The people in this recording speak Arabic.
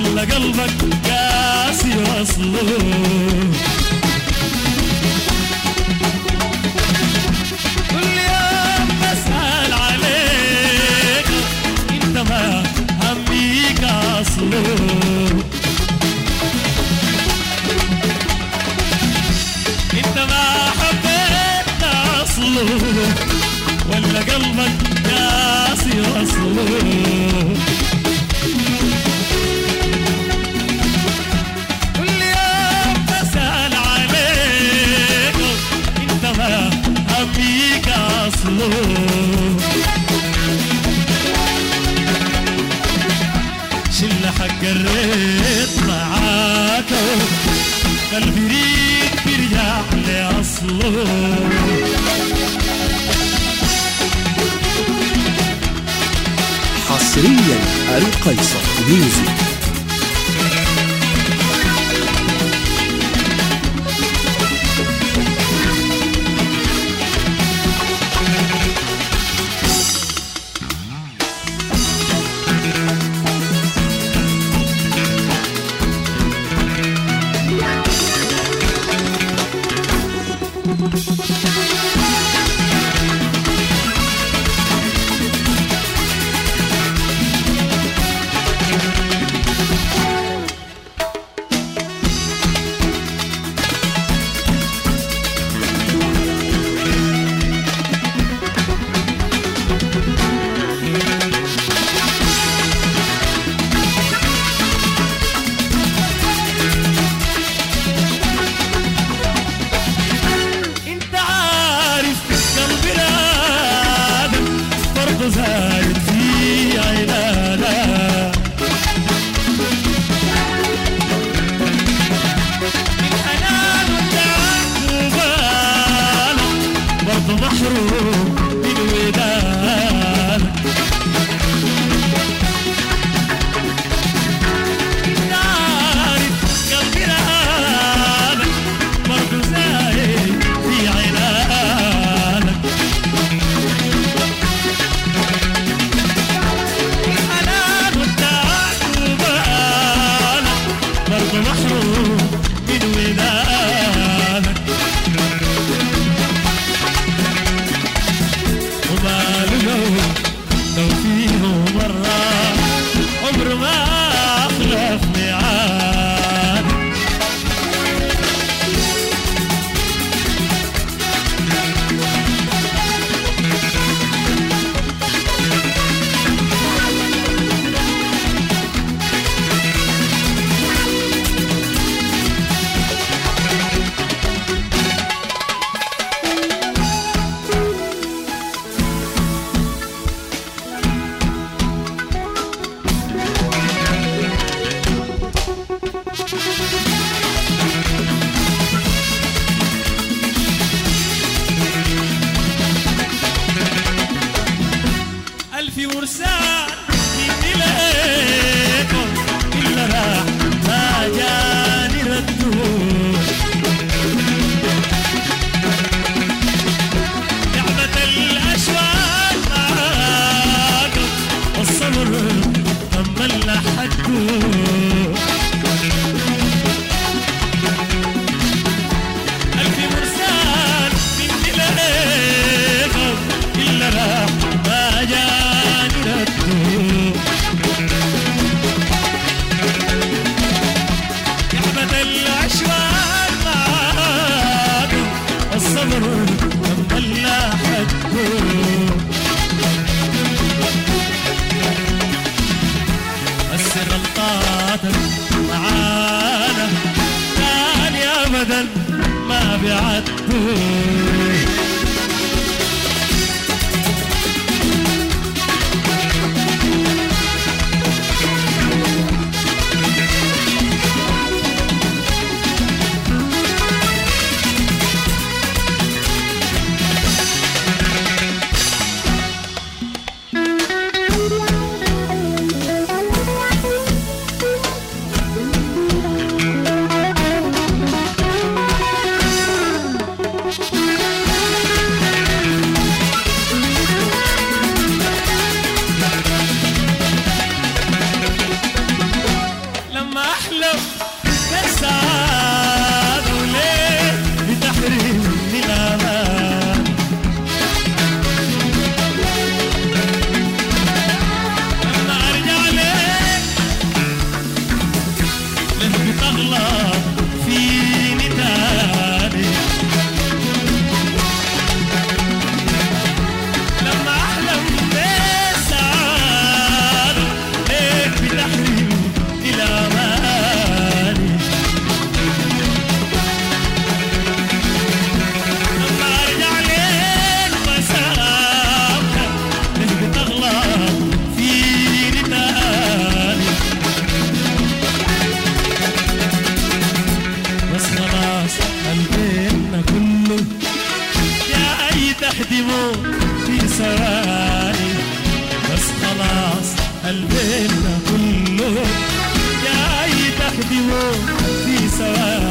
ولا قلبك قاسي وصله كل يوم بسأل عليك انت ما هميك اصله انت ما حبيت اصله ولا قلبك قاسي وصله كل يوم بسأل عليك انت ما هميك اصله شل حق الريت معاك قلبي يريد بيرجع لأصله حصريا القيصر ميوزك. زايد في عينانا من حنان ودعك وبالك برضو محروم من ودانك انت عارف قلبي رهانك برضو زايد في عيناك محروم من ودانك وماله لو فيه مرة عمر ما أخلف ميعاد ألف مرسال مني ليكم إلا راح ما جاني ردود نعمة الأشواق معاكم والصبر كملنا حدود ألف مرسال مني ليكم إلا راح ما جاني ردود نعمة الأشواق معاكم والصبر كملنا حدود بس غلطاتك معانا تاني أبدا ما بيعدوا اليوم في سواد